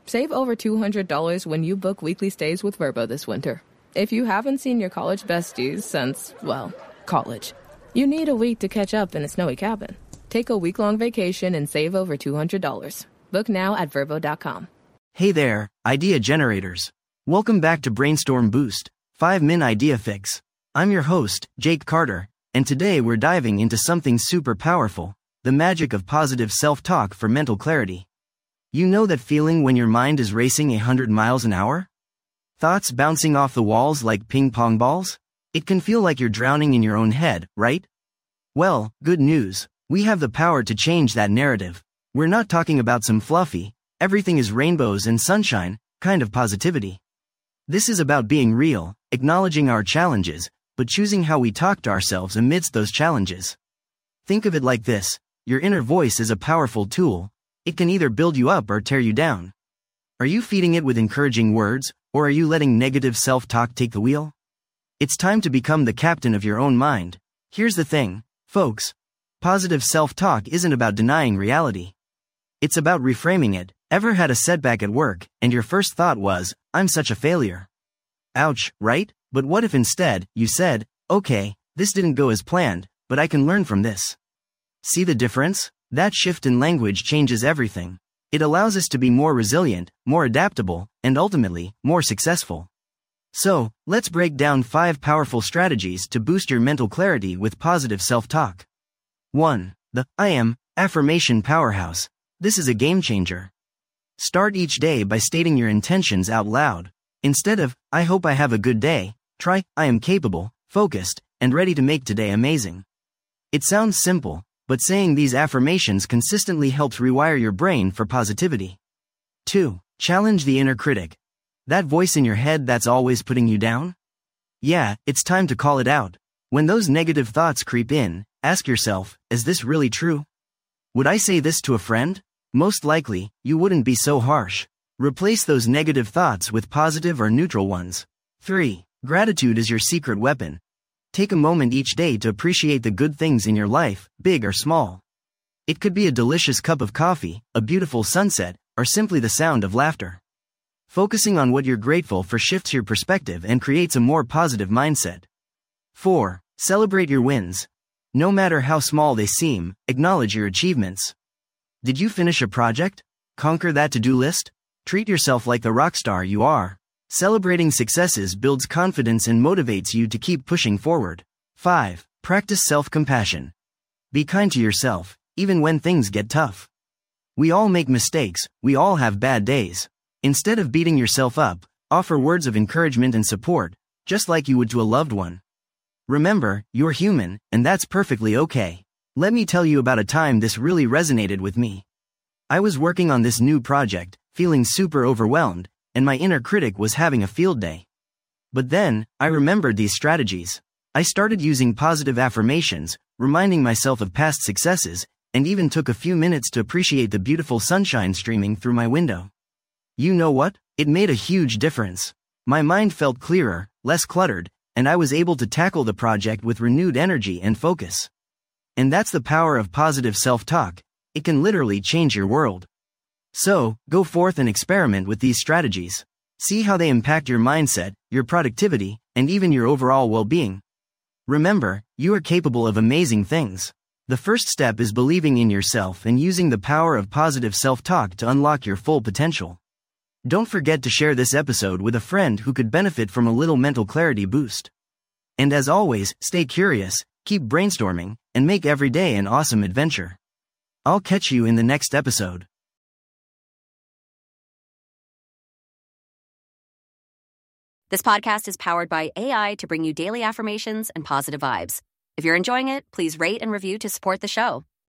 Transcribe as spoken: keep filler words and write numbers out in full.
Save over two hundred dollars when you book weekly stays with Vrbo this winter. If you haven't seen your college besties since, well, college, you need a week to catch up in a snowy cabin. Take a week-long vacation and save over two hundred dollars. Book now at Vrbo dot com. Hey there, idea generators. Welcome back to Brainstorm Boost, five min Idea Fix. I'm your host, Jake Carter, and today we're diving into something super powerful, the magic of positive self-talk for mental clarity. You know that feeling when your mind is racing a hundred miles an hour? Thoughts bouncing off the walls like ping-pong balls? It can feel like you're drowning in your own head, right? Well, good news. We have the power to change that narrative. We're not talking about some fluffy, everything is rainbows and sunshine, kind of positivity. This is about being real, acknowledging our challenges, but choosing how we talk to ourselves amidst those challenges. Think of it like this: your inner voice is a powerful tool. It can either build you up or tear you down. Are you feeding it with encouraging words, or are you letting negative self-talk take the wheel? It's time to become the captain of your own mind. Here's the thing, folks. Positive self-talk isn't about denying reality. It's about reframing it. Ever had a setback at work, and your first thought was, I'm such a failure? Ouch, right? But what if instead, you said, okay, this didn't go as planned, but I can learn from this. See the difference? That shift in language changes everything. It allows us to be more resilient, more adaptable, and ultimately, more successful. So, let's break down five powerful strategies to boost your mental clarity with positive self-talk. one. The I am affirmation powerhouse. This is a game changer. Start each day by stating your intentions out loud. Instead of, I hope I have a good day, try, I am capable, focused, and ready to make today amazing. It sounds simple, but saying these affirmations consistently helps rewire your brain for positivity. two. Challenge the inner critic. That voice in your head that's always putting you down? Yeah, it's time to call it out. When those negative thoughts creep in, ask yourself, is this really true? Would I say this to a friend? Most likely, you wouldn't be so harsh. Replace those negative thoughts with positive or neutral ones. three. Gratitude is your secret weapon. Take a moment each day to appreciate the good things in your life, big or small. It could be a delicious cup of coffee, a beautiful sunset, or simply the sound of laughter. Focusing on what you're grateful for shifts your perspective and creates a more positive mindset. four. Celebrate your wins. No matter how small they seem, acknowledge your achievements. Did you finish a project? Conquer that to-do list? Treat yourself like the rock star you are. Celebrating successes builds confidence and motivates you to keep pushing forward. five. Practice self-compassion. Be kind to yourself, even when things get tough. We all make mistakes, we all have bad days. Instead of beating yourself up, offer words of encouragement and support, just like you would to a loved one. Remember, you're human, and that's perfectly okay. Let me tell you about a time this really resonated with me. I was working on this new project, feeling super overwhelmed, and my inner critic was having a field day. But then, I remembered these strategies. I started using positive affirmations, reminding myself of past successes, and even took a few minutes to appreciate the beautiful sunshine streaming through my window. You know what? It made a huge difference. My mind felt clearer, less cluttered, and I was able to tackle the project with renewed energy and focus. And that's the power of positive self-talk. It can literally change your world. So, go forth and experiment with these strategies. See how they impact your mindset, your productivity, and even your overall well-being. Remember, you are capable of amazing things. The first step is believing in yourself and using the power of positive self-talk to unlock your full potential. Don't forget to share this episode with a friend who could benefit from a little mental clarity boost. And as always, stay curious, keep brainstorming, and make every day an awesome adventure. I'll catch you in the next episode. This podcast is powered by A I to bring you daily affirmations and positive vibes. If you're enjoying it, please rate and review to support the show.